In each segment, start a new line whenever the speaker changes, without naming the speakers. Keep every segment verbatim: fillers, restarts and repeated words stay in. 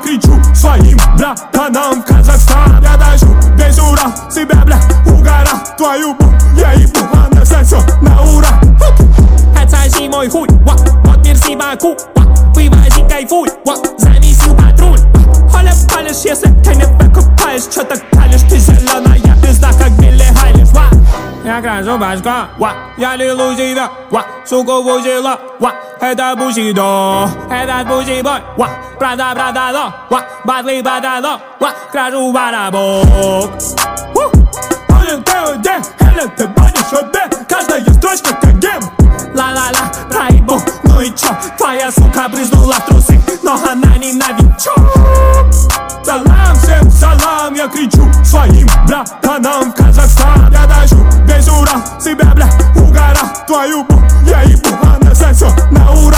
кричу своим братанам: Казахстан, я дожу весь Урал, себя, бля, угора. Твою бу, я ебу, она сосет на ура.
Отсоси мой хуй, ва, вот мерси Баку, ва, вывози, кайфуй, ва, зависил патруль. Холя палишь, если ты не покупаешь, чё так палишь, ты зеленая пизда, как Билли Айлиш, ва. Я крашу башка, ва, я лил себя, ва, суку вузила, ва, это бусидо, это бусибой, ва, брата, брата, ва, батли, батало, ва, крашу барабок.
Один ТОД, или ты банишь ОД, каждая строчка как гем.
Ла-ла-ла, проебу, ну и чё, твоя сука брызнула в трусы, но она не новичок.
Салам, всем салам, я кричу своим братанам: Казахстан, я дожу весь Урал, себя, бля, угора. Твою бу, я ебу, она сосет на ура.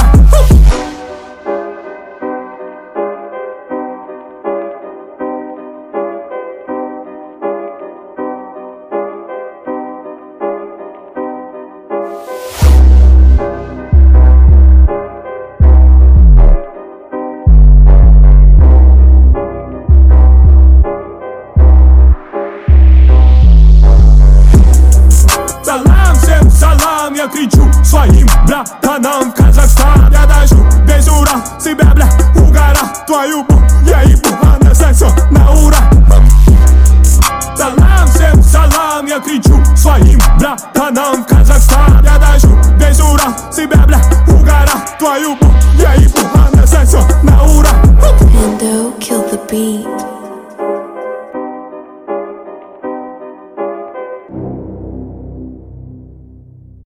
Салам, всем салам, я кричу своим братанам: Казахстан, я дожу весь Урал, себя, бля, угора. Твою бу, я ебу, она сосет на ура. Салам, всем салам, я кричу своим